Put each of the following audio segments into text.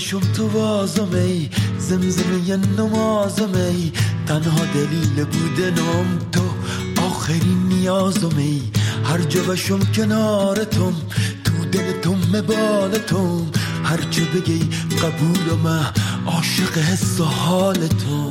بشم تو وازم ای زمزمه نمازم ای تنها دلیل بودنم تو آخرین نیازم ای هر جا بشم کنارتم تو دلتم مبالتم هر چه بگی قبولم عاشق حس و حالتم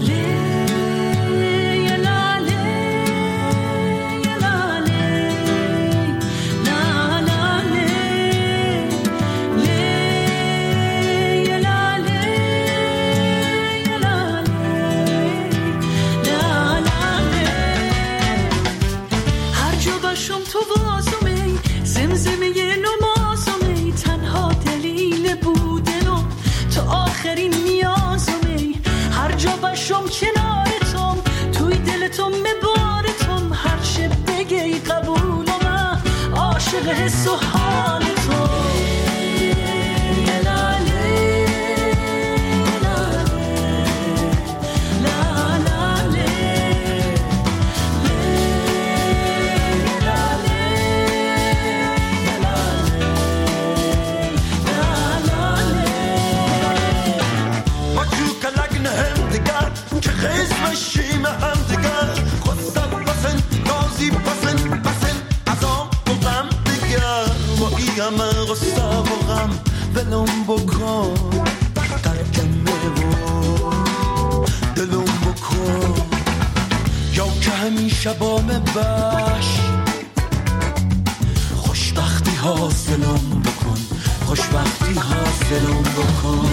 کنارتم توی دلتم مبارتم هر چه بگی قبولم عاشق حس و حالتم مشیم هم دیگر خواستم بسن نازی بسن از آن بغم دیگر با ای همه غصه و غم ولم بکن ترکمه و دلم بکن یا که همیشه با مبش خوشبختی حاصلم بکن خوشبختی حاصلم بکن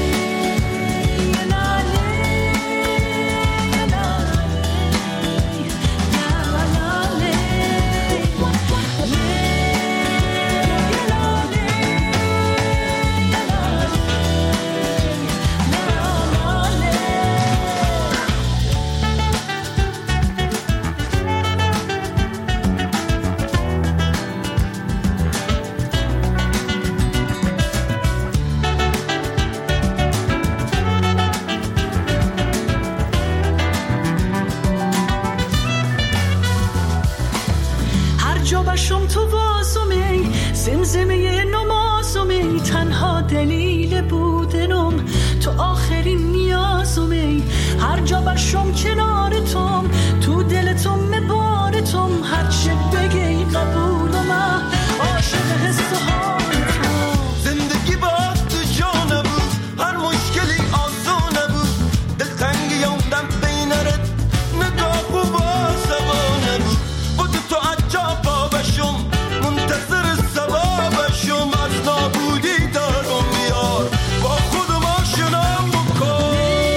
بشم تو واسمی زمزمه نمازمی تنها دلیل بودنم تو آخرین نیازمی هر جا بشم کنارتم تو دلتم مبارتم هر چه بگی قبولم عاشق حس و حالتم زندگی با تو جا نبود هر مشکلی آسان نبود دلتنگی یومدم بینرت نگاه و باسوا نبود بود تو عجب منتظر ثوابشم از نابودی دارم میار با خودم آشنام بکن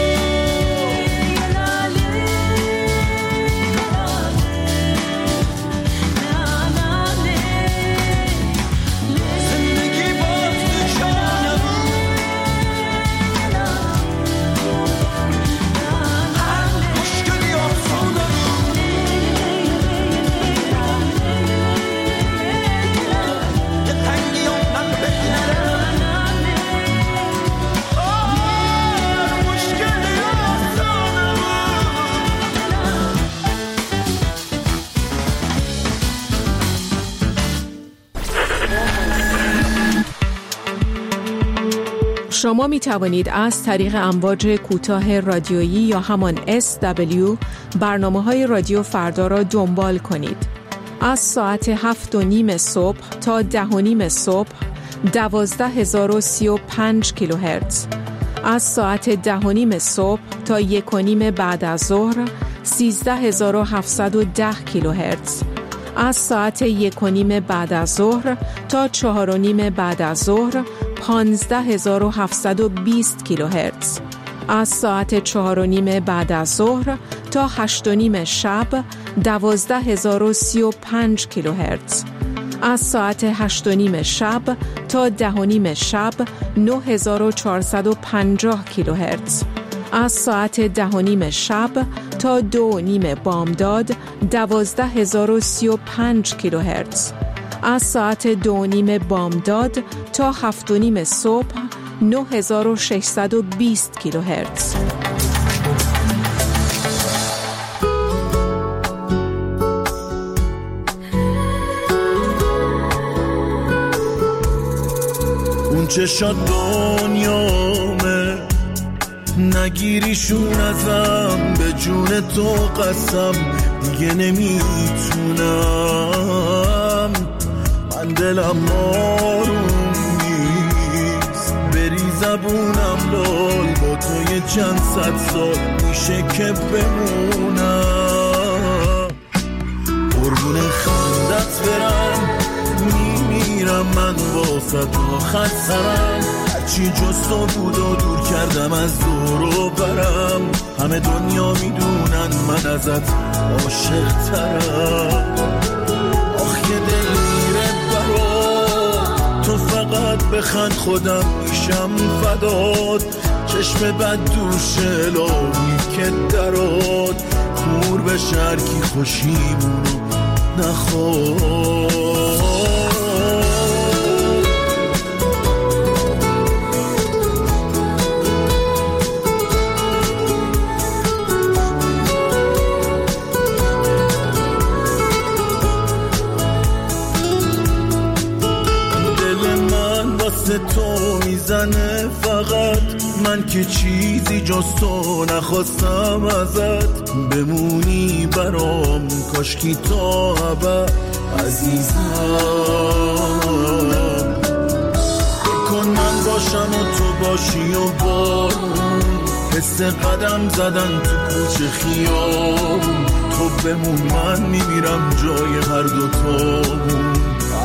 زندگی با تو جا نبود هر مشکلی آسان نبود شما می توانید از طریق امواج کوتاه رادیویی یا همان SW برنامه‌های رادیو فردا را دنبال کنید. از ساعت 7:30 صبح تا 10:30 صبح 12035 کیلوهرتز. از ساعت 10:30 صبح تا 1:30 بعد از ظهر 13710 کیلوهرتز. از ساعت 1:30 بعد از ظهر تا 4:30 بعد از ظهر 15720 کیلوهرتز. از ساعت 4:30 بعد از ظهر تا 8:30 شب 12035 کیلوهرتز. از ساعت 8:30 شب تا 10:30 شب 9450 کیلوهرتز. از ساعت 10:30 شب تا 2:30 بامداد 12035 کیلوهرتز. از ساعت 2:30 بامداد تا 7:30 صبح 9620 کیلوهرتز. اون اون چشات دنیامه، نگیریشون ازم، به جون تو قسم دیگه نمیتونم. من دلم آروم نیست، بری زبونم لال، با تو یه چند صد سال میشه که بمونم. قربون خندت برم، میمیرم من واسه تو آخر سرم. هرچی جز تو بود و دور کردم از دور و برم. همه دنیا میدونن من ازت عاشق ترم. آخ یه دل میره برات، تو فقط بخند خودم میشم فدات. چشم بد دوش الهی که درات، کور به شرکی خوشیمونو نخواد. تو میزنه فقط، من که چیزی جز تو نخواستم ازت. بمونی برام کاشکی تا ابد عزیزم. بکن من باشم و تو باشی و بارون، حس قدم زدن تو کوچه خیابون. تو بمون من میمیرم جای هر دوتامون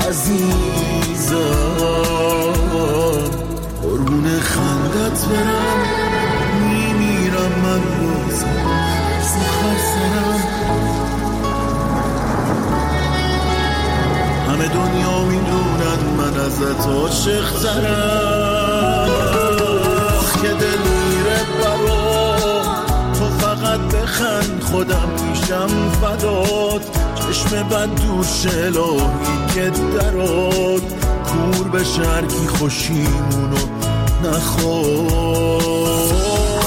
عزیزم. قربون خندت برم، میمیرم من روز سخر سرم. همه دنیا میدونن من ازت عاشق ترم. که دل میره برام، تو فقط بخند خودم میشم فدات. چشم بد دوش الهی که درات، کور به شرکی خوشیمونو نخواد.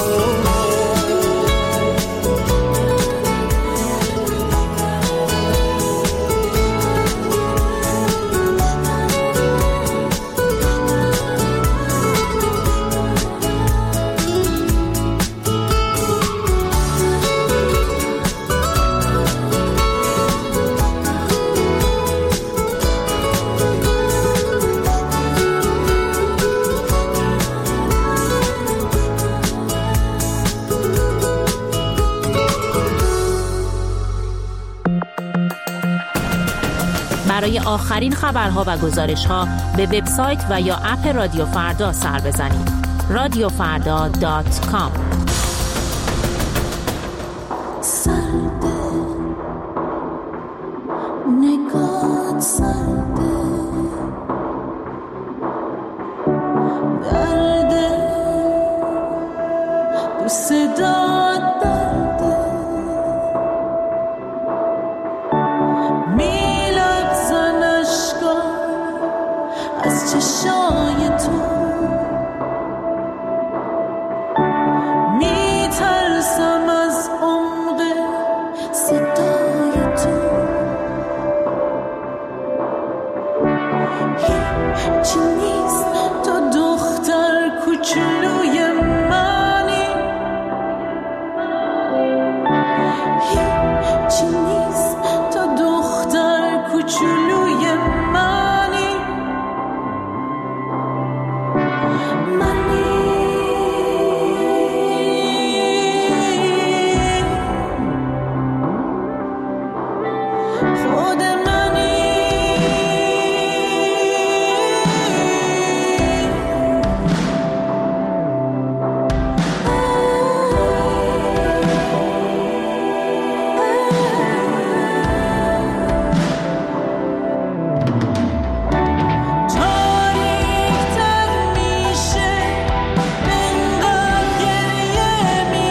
برای آخرین خبرها و گزارش‌ها به وبسایت و یا اپ رادیو فردا سر بزنید. radiofarda.com.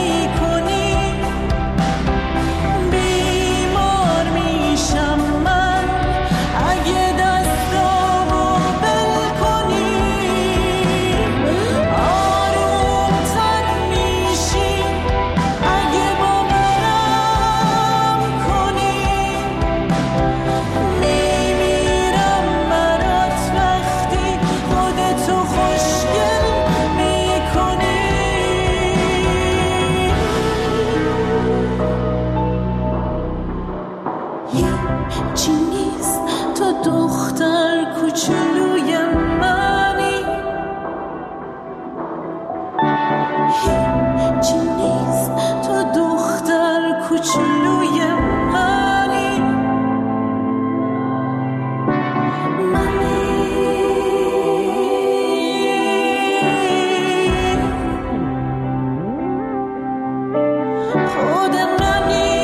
بیمار میشم من. هیچی نیست تو دختر کوچولوی منی، هیچی نیست تو دختر کوچولوی منی، خود منی.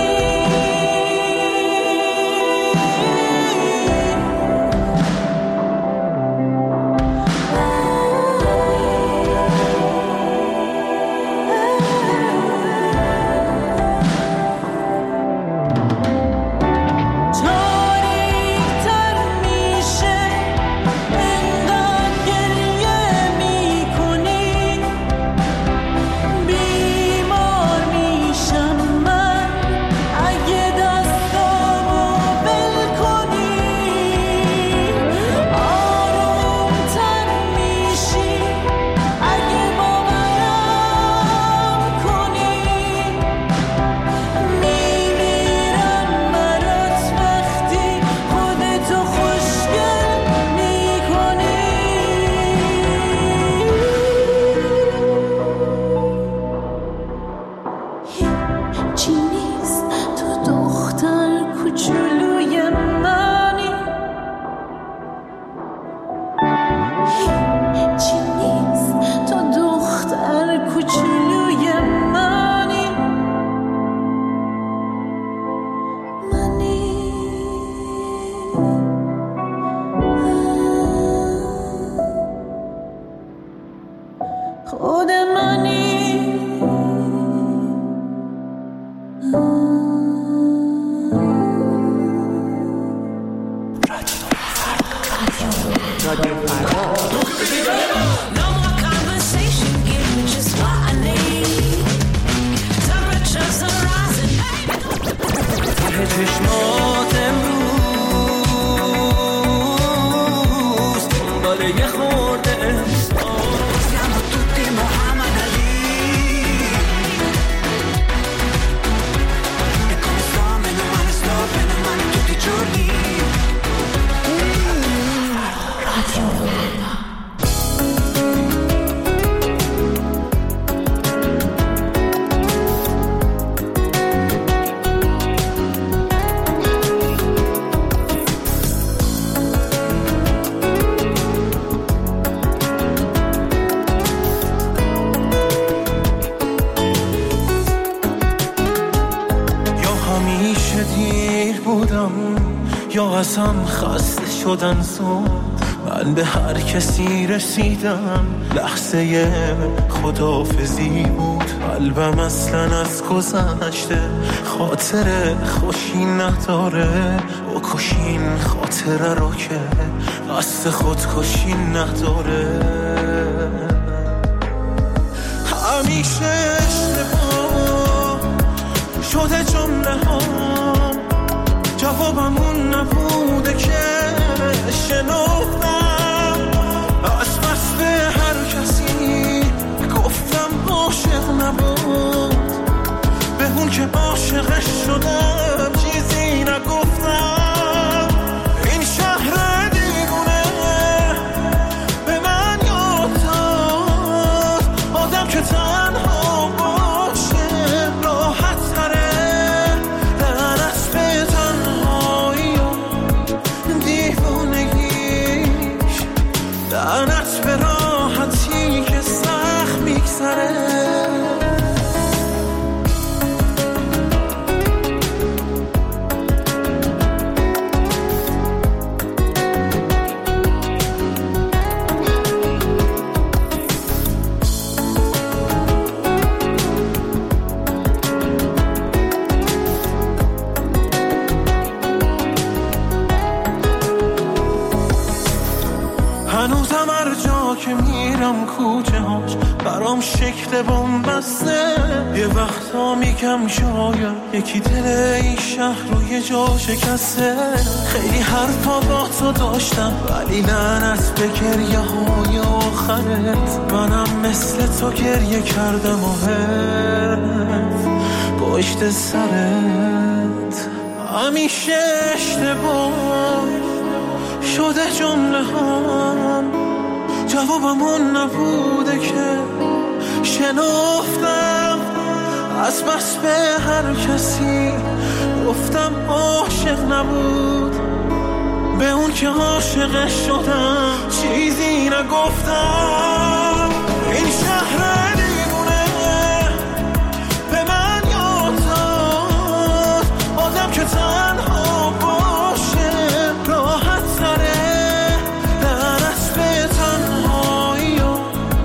خود منی. رادیو فردا. چشمات امروز دنبال یه خورده Siamo tutti Muhammad Ali e come sto meno male tutti i giorni. یا ازم خسته شدن زود من به هر کسی رسیدم لحظه خداحافظی بود قلبم اصلا از گذشته خاطر خوشی نداره بکشین خاطره رو که قصد خودکشی نداره همیشه اشتباه شده جمله ها جوابمون نبوده که شنفتم از قصد هر کسی گفتم عاشق نبود به اون که عاشقش شدم چیزی نگفتم این شهر دیوونه به من یاد داد آدم که تنها باشه راحت تره لعنت به راحتی که سخت میگذره هنوزم هر جا که میرم کوچه هاش برام شکل بنبسته یه وقتا میگم شاید یکی دل این شهر رو یه جا شکسته خیلی حرفا با تو داشتم ولی لعنت به گریه های آخرت منم مثل تو گریه کردم و پشت سرت همیشه اشتباه شده جمله هم، جوابمون نبوده که شنفتم از بس به هر کسی گفتم عاشق نبود، به اون که عاشقش شدم چیزی نگفتم. این شهر دیوونه به من یاد داد آدم که تنها باشه راحت تره، لعنت به تنهایی و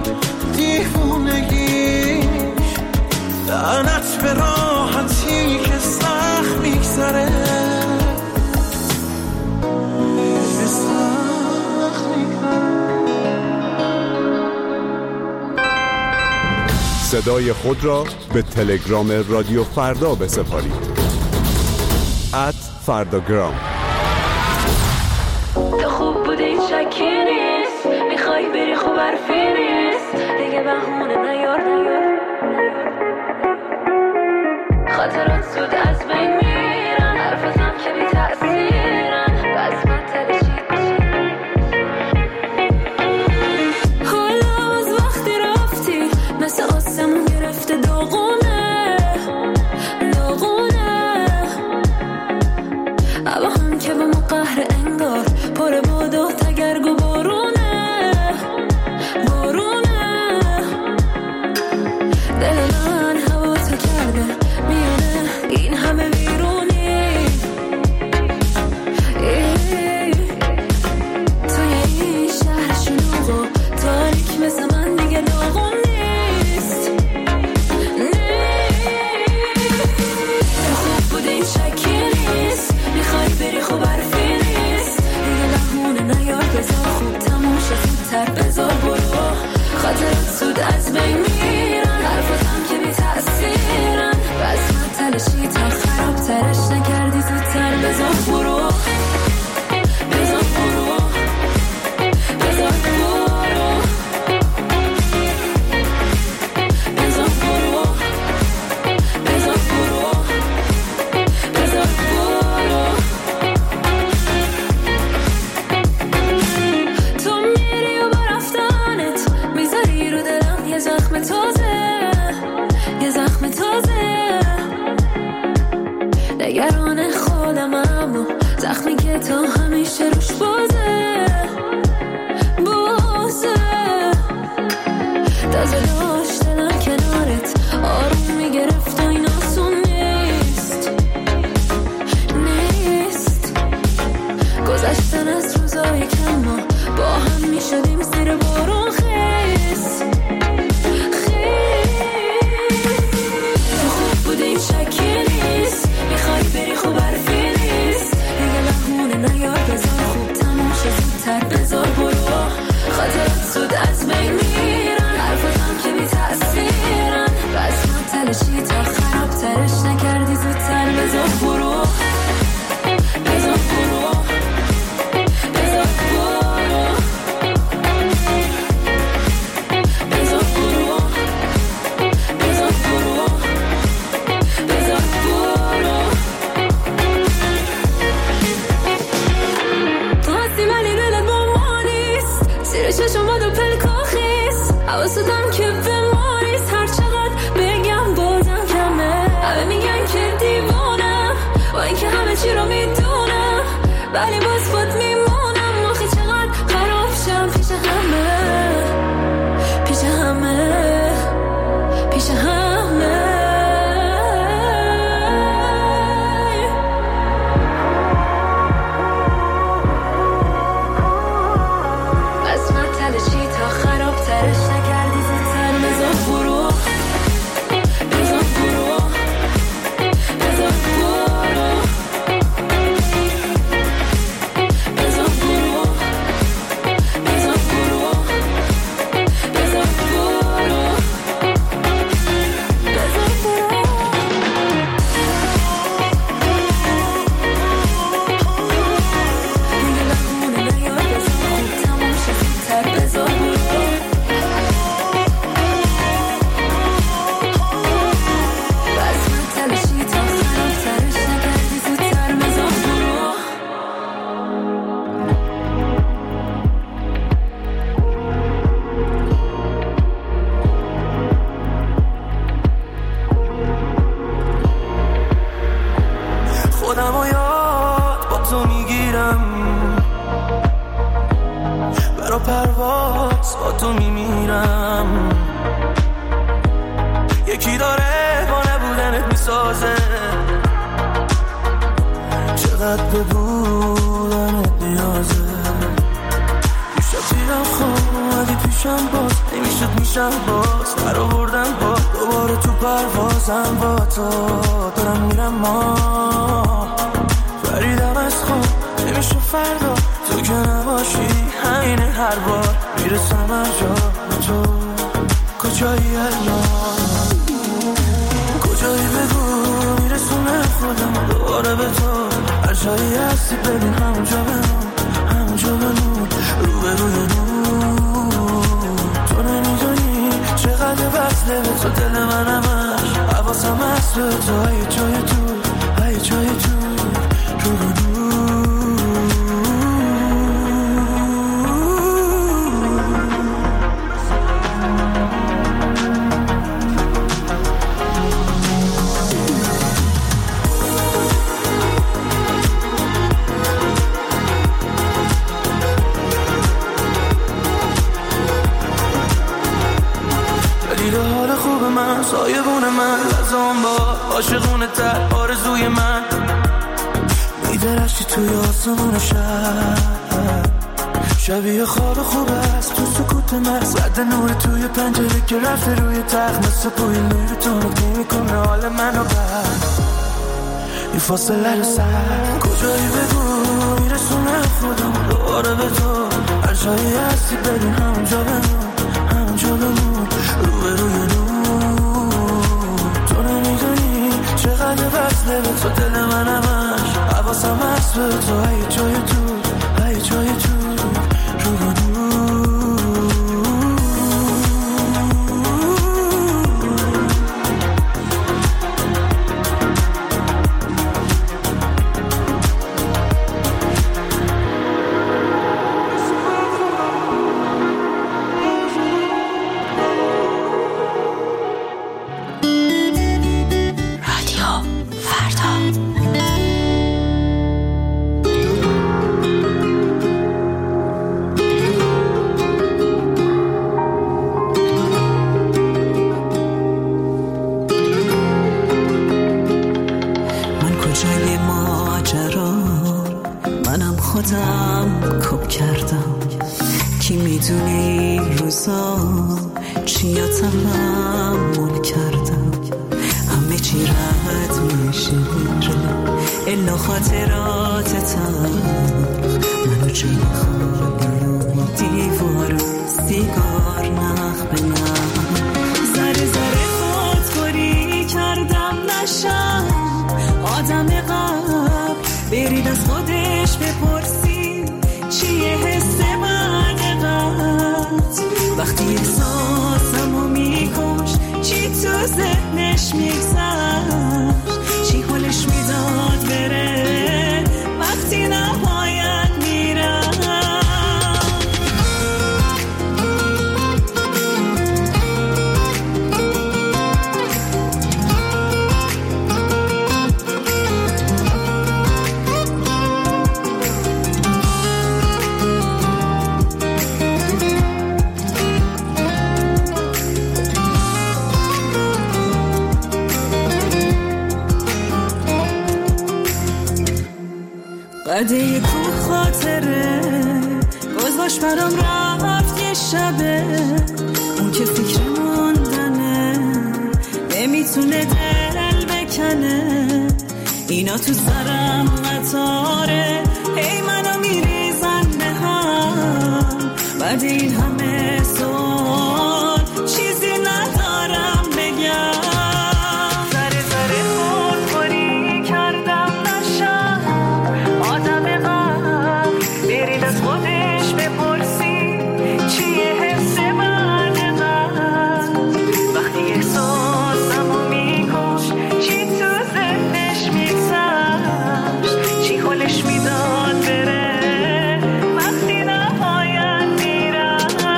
دیوونگیش، لعنت به راحتی که سخت میگذره. صدای خود را به تلگرام رادیو فردا بسپارید. @فرداگرام. تو خوب بودی شکی نیست، میخوای بری خوب حرفی نیست، دیگه بهونه نیار خاطرات زود از بین میرن، حرفتم که بی تأثیرن، بس من تلشید حالا از وقتی رفتی مثل آسمون گرفته داغونه اما هم که به ما قهر انگار پر باد و تگرگ و بارونه دل من هوا تا کرده میونه این همه ویرونی، توی این شهر شلوغ و تاریک مثل من دیگه داغون نیست. تو خوب بودی شکی نیست، میخوای بری خوب حرفی نیست، دیگه بهونه نیار بذار خوب تموم شد زودتر بذار برو، خاطرات زود از بین میرن، حرفاتم که بی تأثیرن، بس من تلشی تا خراب ترش نکردی زودتر بذار برو بذار برو بذار برو بذار برو بذار برو بذار برو. تو میری و با رفتنت میذاری رو دلم یه زخم تازه نگران خودم، اما زخمی که تا همیشه روش بازه تازه داشت دلم کنارت آروم میگرفت و این آسون نیست گذشتن از روزای کم ما با هم میشدیم زیر بارون خیس. تو خوب بودی شکی نیست، میخوای بری خوب حرفی نیست، دیگه بهونه نیار بذار خوب تموم شد زودتر بذار برو، خاطرات زود از بین میرن، حرفاتم که بی تأثیرن، بس من تلشی تا خراب ترش نکردی زودتر بذار برو بذار برو بذار برو بذار برو بذار برو بذار برو. تو هستی ولی دلت با ما نیست، زیر چشمات و پلکاخیست، حواستم که به ما نیست، هر چقدر بگم بازم کمه، همه میگن که دیوانم با اینکه همه چی رو میدونم، ولی باز خود میمونم، آخه چقدر خراب شم پیش همه بس من تلشی تا خراب ترش نکردی زودتر بذار برو بذار برو بذار برو میرم، برا پرواز با تو میمیرم. یکی داره با نبودنت میسازه، چقدر به بودنت نیازه. دیشب دیدم خوابی پیشم باز نمیشد میشم باز در آوردم با دوباره تو پروازم با تو دارم میرم. ما فریدم از خواب نمیشه فردا تو که نباشی، همینه هر بار میرسم هر جا تو. کجایی الان، کجایی بگو میرسونم خودم دوباره به تو. هر جایی هستی ببین همونجا بمون، همونجا بمون رو به روی نور. تو نمیدونی چقدر وصله به تو دل من همش، حواسم هست به تو. های جای تو، های جای تو رو به نور. سایبون من لازم با عاشقونه تر آرزوی من میدرشتی توی آسمون شب، شبیه خواب خوب است تو سکوت مغز. رد نور توی پنجره که رفته روی تخت، مثل بوی نور تو نقطه میکنه حال منو بر این فاصله رو سر. کجایی بگو میرسونم خودم دوباره به تو. هر جایی هستی ببین همونجا بمون، همونجا بمون رو به روی نور. چقدر وصله به تو دل من همش، حواسم هست به تو. های جای تو، های جای تو رو به نور. خودم کپ کردم، کی میدونی روزا چیا تحمل کردم. همه چی رد میشه الا خاطراتتم، منو جای خالی دیوار سیگار نخ به نخ. ذره ذره خودخوری کردم نشم آدم قبل، برید از خودش بپرسی چیه حس بعد قد. وقتی احساسمو میکش چی تو ذهنش میگذشت، چی حالش میداد بره وقتی نباید میرم. قده کو خاطره گذاشت برام رفت یه شبه، اون که فکر موندنه نمیتونه دل بکنه. اینا تو سرم قطاره هی منو میریزن به هم، بعد این همه سوال چیزی ندارم بگم. ذره ذره خودخوری کردم نشم آدم قبل، برید از خودش بپرسی چیه حس بعد قبل. وقتی احساسمو میکش چی تو ذهنش میگذشت، چی حالش میداد بره وقتی نباید میرم.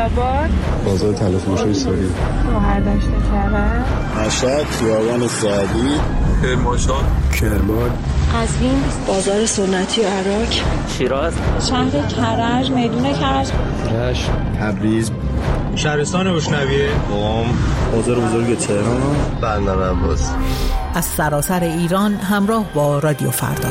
آباد، بازار تلفروشی ساری، مهردشت کرد، مشهد، خیابان سعدی، کرمانشاه، کرمان، قزوین، بازار سنتی و عراق، شیراز، شهر کرج، میدون کرج، رشت، تبریز، شهرستان بوشنویه، قم، بازار بزرگ تهران، بندر عباس. از سراسر ایران همراه با رادیو فردا.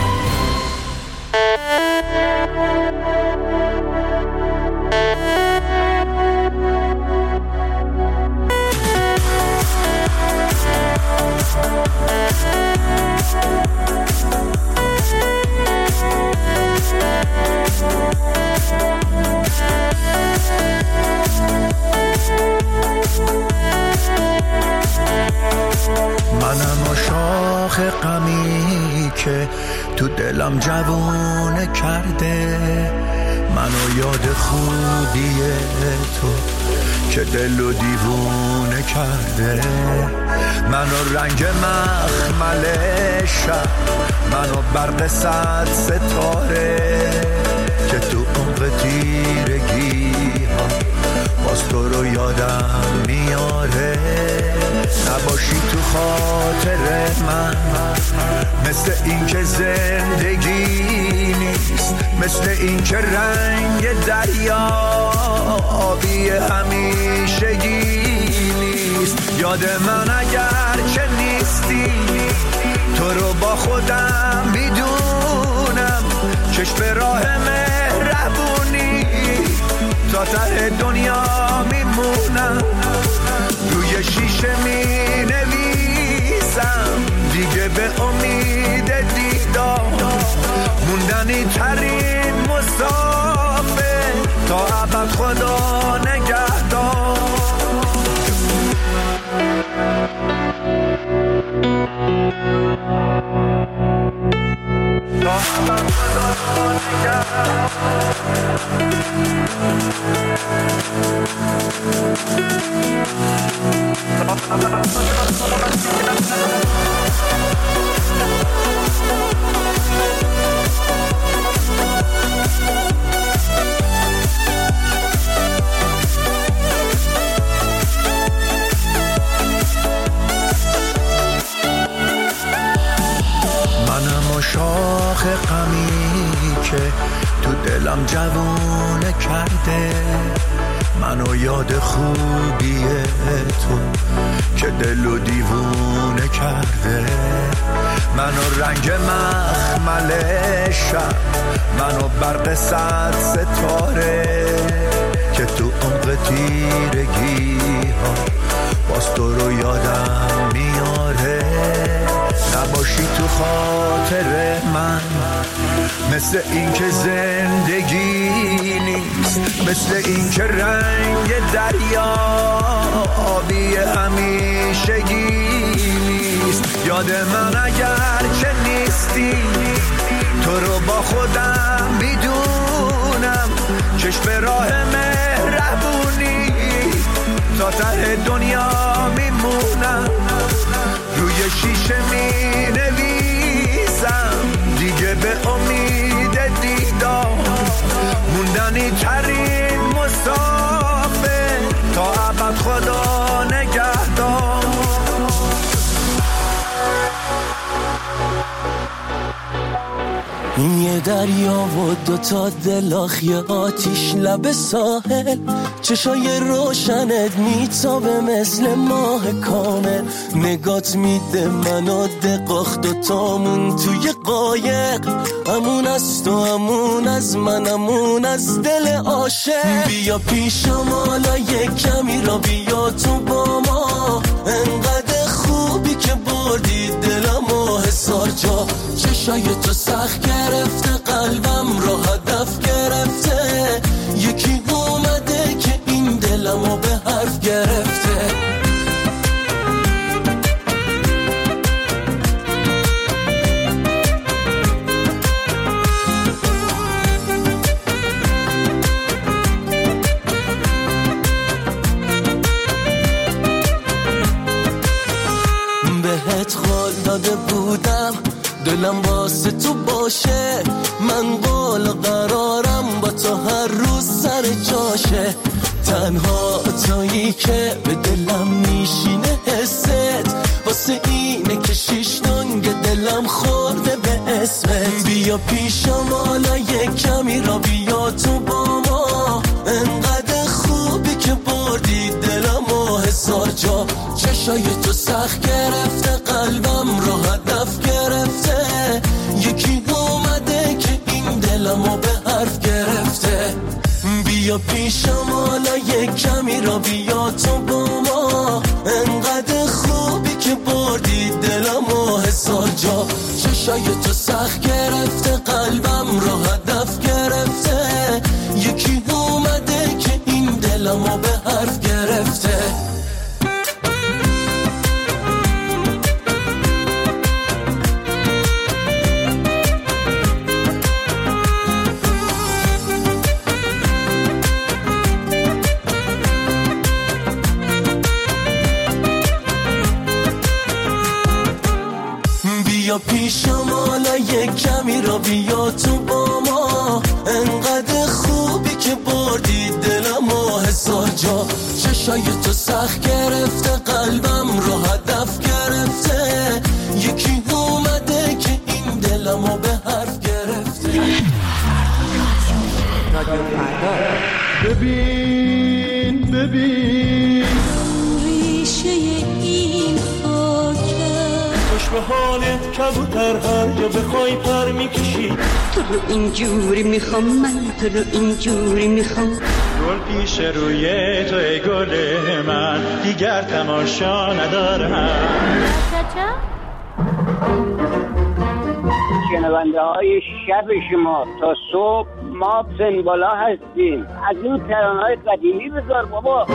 منم عاشق غمی که تو دلم جوونه کرده، منو یاد خودی تو که دلو دیوونه کرده، منو رنگ مخمل شب، منو برق صد ستاره که تو عمق تیرگی ها باز تو رو یادم میاره. نباشی تو خاطر من مثل این که زندگی نیست، مثل این که رنگ دریا آبی همیشگی نیست. یاد من اگر چه نیستی تو رو با خودم میدونم، چشم راه مهربونی تا ته دنیا میمونم، روی شیشه می نویسم دیگه به امید دیدار، موندنی ترین مسافر تا ابد خدا نگهدار. تا ابد خدا نگهدار. منم عاشق غمی که تو دلم جوونه کرده، منو یاد خوبی تو که دلو دیوونه کرده، منو رنگ مخمل شب، منو برق صد ستاره که تو عمق تیرگی ها باز تو رو یادم میاره. نباشی تو خاطر من مثل این که زندگی نیست، مثل این که رنگ دریا آبی همیشگی نیست. یاد من اگر چه نیستی تو رو با خودم میدونم، چشم راه مهربونی تا ته دنیا میمونم، روی شیشه می نویسم دیگه به امید دیدار، موندنی ترین مسافر تا ابد خدا نگهدار. این یه دریا و دوتا دلاخی آتیش لب ساحل، چشای روشنت میتابه مثل ماه کامل، نگات میده منو دقاخ دوتامون توی قایق، امون از تو امون از من امون از دل عاشق. بیا پیشم حالا یک کمی را بیا تو با ما، انقدر خوبی که بردی دلم و هزار جا، چشای تو سخت گرفته قلبم رو هدف گرفته، یکی اومده که این دلمو به حرف گرفته. بهت قول داده بودم دلم واسه تو باشه، من قول قرارم با تو هر روز سر جاشه، تنها تویی که به دلم میشینه حست، واسه اینه که شیش دنگ دلم خورده به اسمت. بیا پیشم حالا یک کمی را بیا تو با ما، انقدر خوبی که بردی دلم و هزار جا. چشای تو سخت گرفته قلبم رو هدف گرفته، یکی اومده که این دلمو به حرف گرفته. بیا پیشم حالا یک کمی را بیا تو با ما، انقدر خوبی که بردی دلم و هزار جا. چشای تو سخت گرفته قلبم را هدف گرفته، یکی اومده که این دلمو به حرف گرفته. بیا پیشم حالا یک کمی را بیا تو با ما، انقدر خوبی که بردی دلم و هزار جا. چشای تو سخت گرفته قلبم رو هدف گرفته، یکی اومده که این دلمو به حرف گرفته. ببین ببین ریشه این به حال کبوتر هر جا بخوای پر میکشی. تو رو اینجوری میخوام، من تو رو اینجوری میخوام. گل پیش روی تو ای گل من، دیگر تماشا ندارم. شنونده های شب شما تا صبح ما سنبالا هستیم. از این ترانه‌های قدیمی بذار بابا.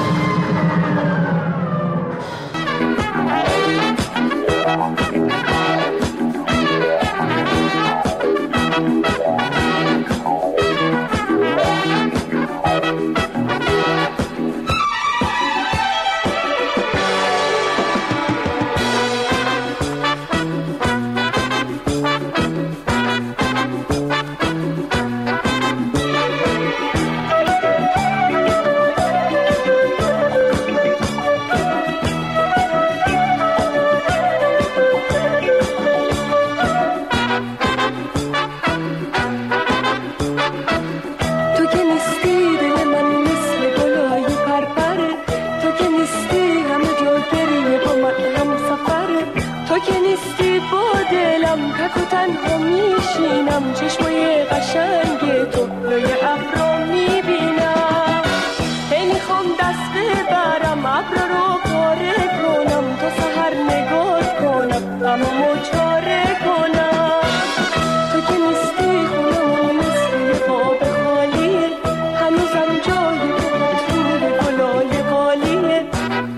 چشمای قشنگ تو لای ابرو میبینم، هی میخوام دست ببرم ابر رو پاره کنم، تا سحر نگاه کنم غممو چاره کنم. تو که نیستی خونمون مثل باب خالیه، هنوزم جای تو روی گلای قالیه.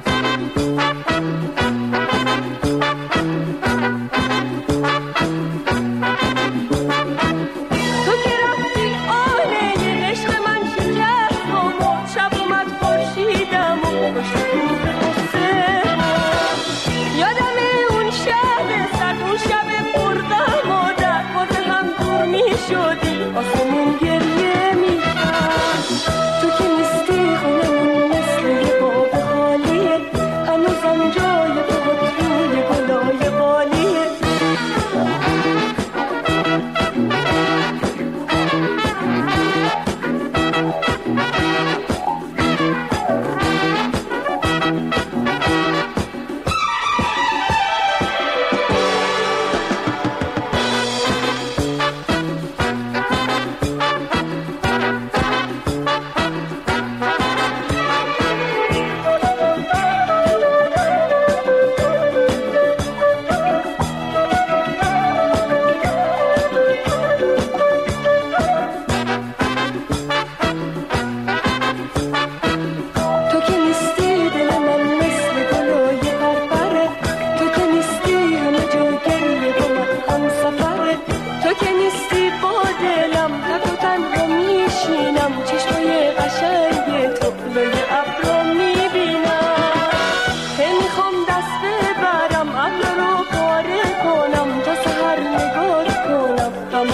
آسمون گریه میکرد، تو که نیستی خونمون مثل باب خالیه، هنوزم جای تو روی گلای قالیه.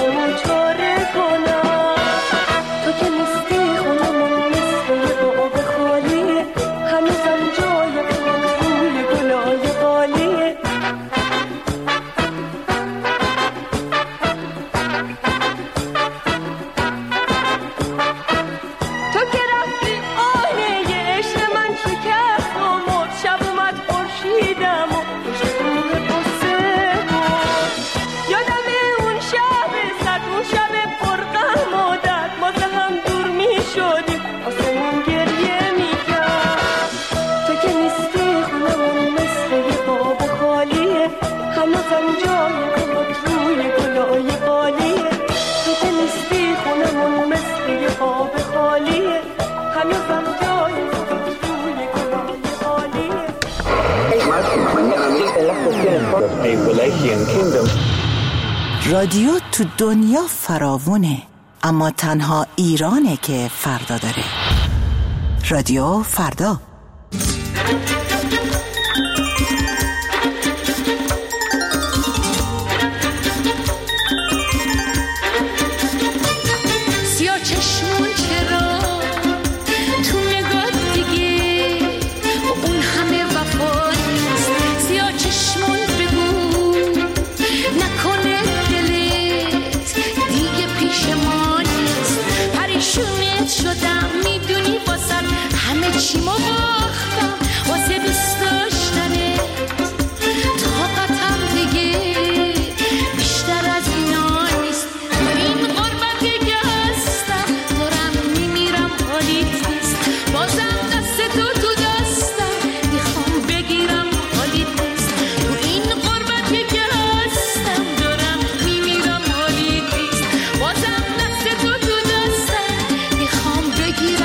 چاره کنم، تو که نیستی خونمون مثل باب رادیو تو دنیا فراوونه، اما تنها ایرانه که فردا داره. رادیو فردا. چیمو باختم واسه دوست داشتنه، طاقتم دیگه بیشتر از اینا نیست. این غربتی که هستم دارم میمیرم حالیت نیست. بازم دست تو دستم میخوام بگیرم حالیت نیست. تو این غربتی که هستم دارم میمیرم حالیت نیست. بازم دست تو دستم میخوام بگیرم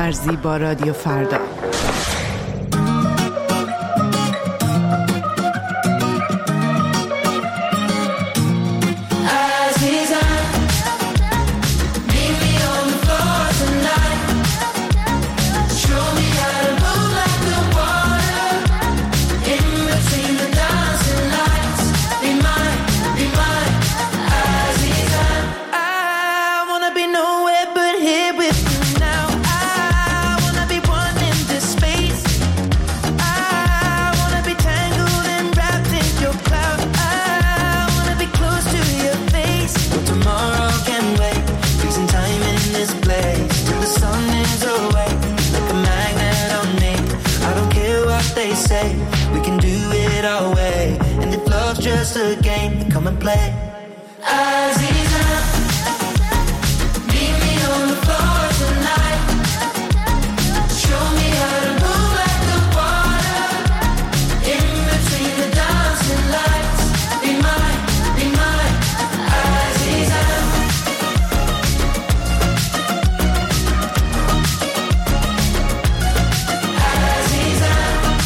کشاورزی با رادیو فردا. Just a game, come and play. Aziza, meet me on the floor tonight. Show me how to move like the water. In between the dancing lights. Be mine, Aziza. Aziza.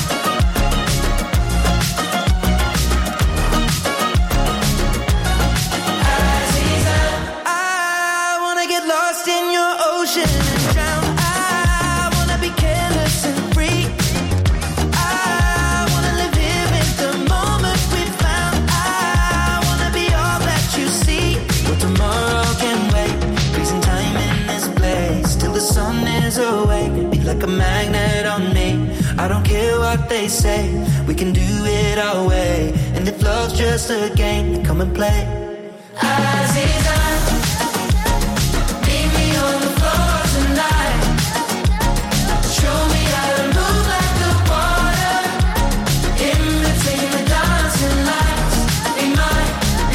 Like a magnet on me. I don't care what they say. We can do it our way. And if love's just a game, then come and play. Aziza, meet me on the floor tonight. Show me how to move like the water. In between the dancing lights. Be mine,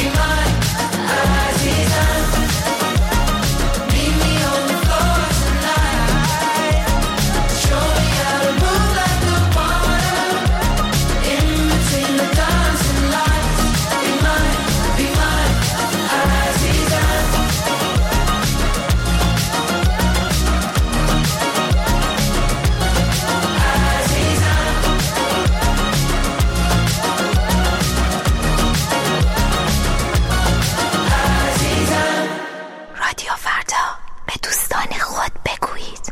Aziza. Meet me on the floor tonight. Show me how to move like the water. In between the dancing lights. Be mine, Aziza. رادیو فردا، به دوستان خود بگویید.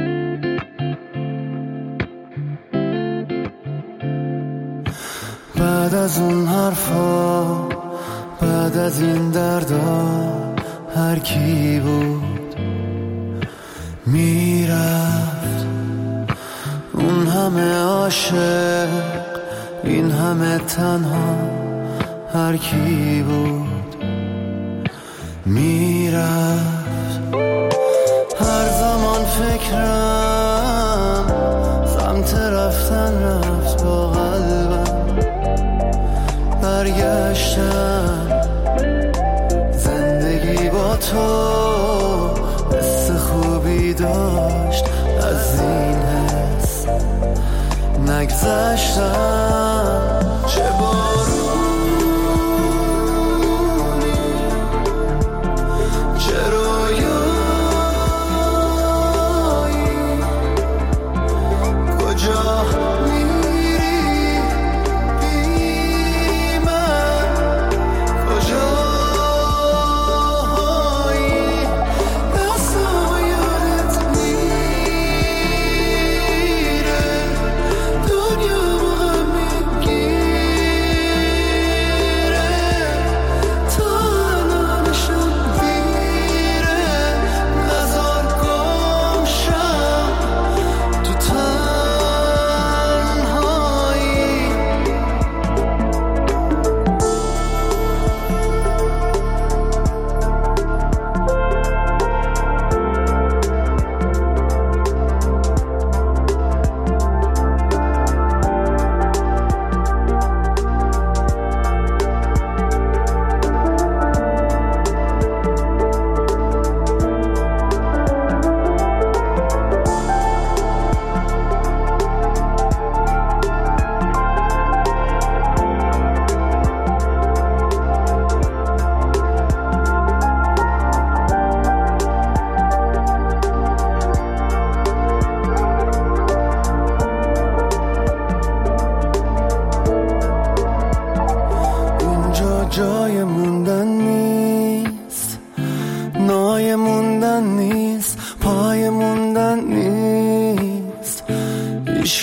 بعد از اون حرفا، بعد از این دردا، هر کی بود میرفت. اون همه عاشق، این همه تنها، هر کی بود میرفت. هر زمان فکرم سمت رفتن رفت، با قلبم برگشتم. زندگی با تو حس خوبی داشت، از این حس نگذشتم. چه بارونی، چه رویایی، کجا میری بی من، کجایی، دستم یادت میره، دنیا با هم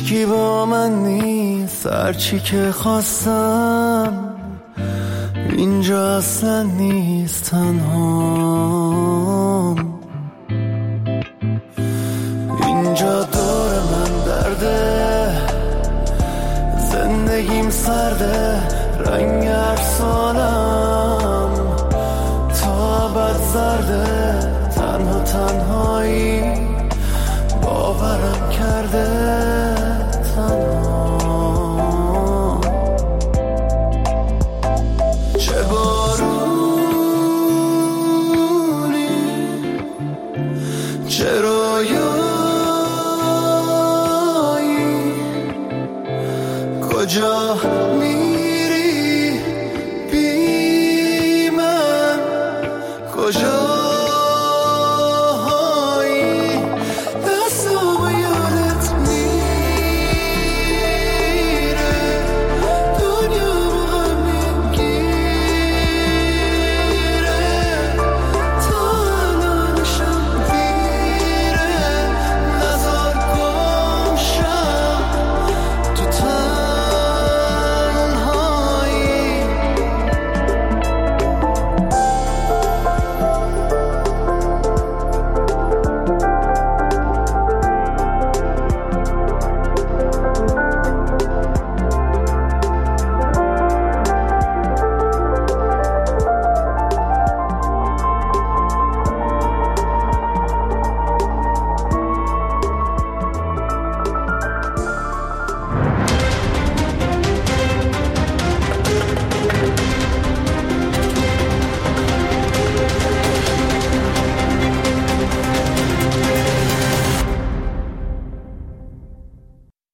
هیچکی با من نیست، هرچی که خواستم اینجا اصلا نیست، تنهام. اینجا دور من درده، زندگیم سرده، رنگ هر سالم تا ابد زرده، تنها تنهایی باورم کرده، تنها. چه بارونی، چه رویایی، کجا